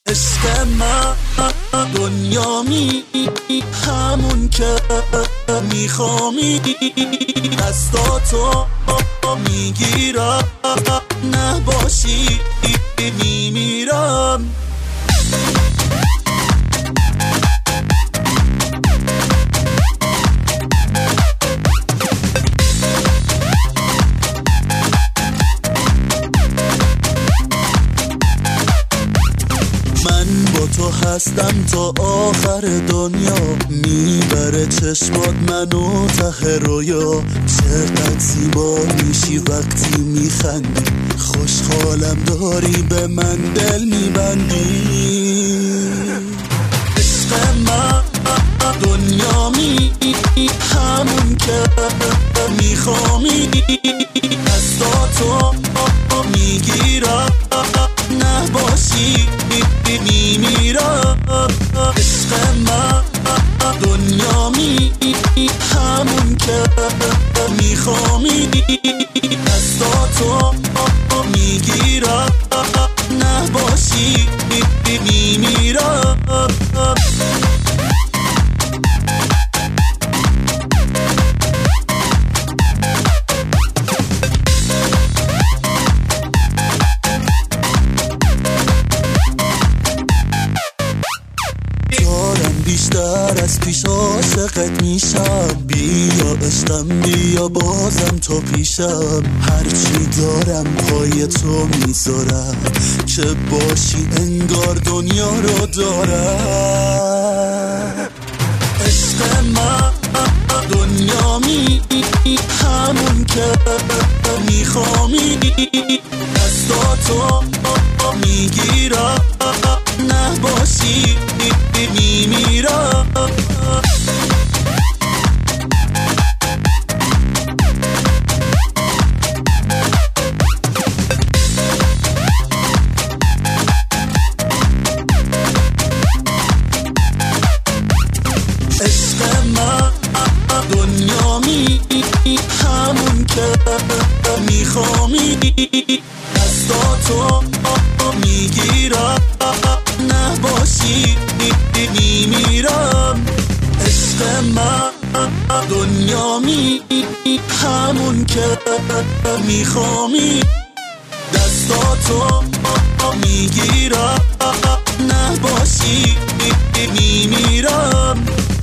عشق من دنیامی، همون که میخوامی، دستاتو میگیرم، نباشی میمیرم. من با تو هستم تا آخر دنیا، میبره چشمات منو ته رویا. چقدر زیبا میشی وقتی میخندی، خوشحالم داری به من دل میبندی. عشق من دنیامی، همون که میخوامی، دستاتو میگیرم، نباشی میمیرم. عشق من دنیامی، همون که میخوامی، دستاتو میگیرم، نباشی میمیرم. بیشتر از پیش عاشقت میشم، بیا عشقم بیا بازم تو پیشم. هرچی دارم پای تو میذارم، که باشی انگار دنیا رو دارم. عشق من دنیامی، همون که میخوامی، دستاتو میگیرم، نباشی میمیرم. عشق من دنیامی، همون که میخوامی، دستاتو میگیرم، نباشی میمیرم. عشق من دنیامی، همون که میخوامی، دستاتو میگیرم، نباشی میمیرم. عشق من دنیامی، همون که میخوامی، دستاتو میگیرم، نباشی میمیرم. عشق من دنیامی، همون که میخوامی، دستاتو میگیرم، نباشی عشق من دنیامی، همون که میخوامی، دستاتو میگیرم، نباشی میمیرم.